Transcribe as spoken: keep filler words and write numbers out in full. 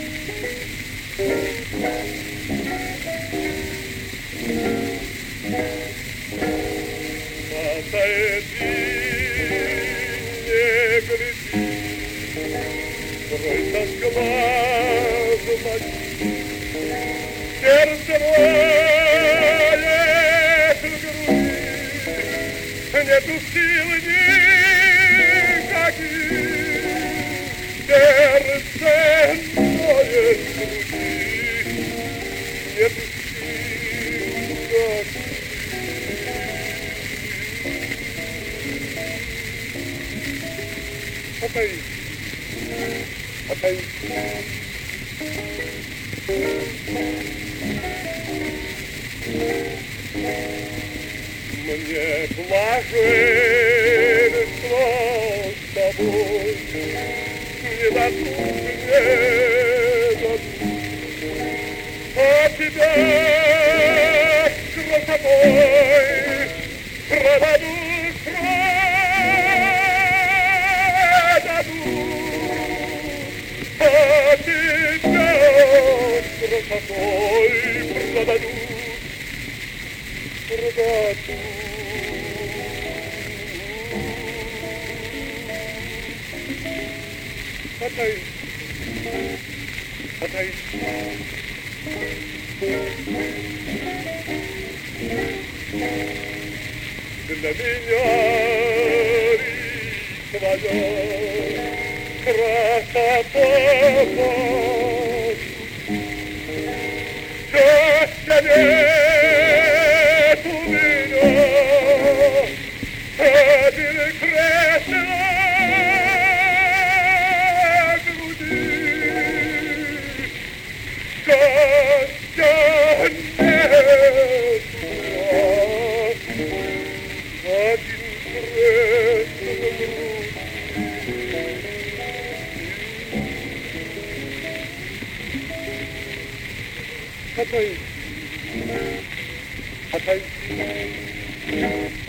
Сердце роет в груди, нету сил никаких. Сердце роет в груди, нету сил никаких. Опять, опять. Мне блаженство с тобой не дадут, не дадут, а тебя красотой продадут, продадут, а тебя красотой продадут, продадут. Отдай, отдай. Для меня твоя красота. Счастья нет у меня, один крест на груди. Счастья нет у меня, один крест на груди. Отдай, отдай.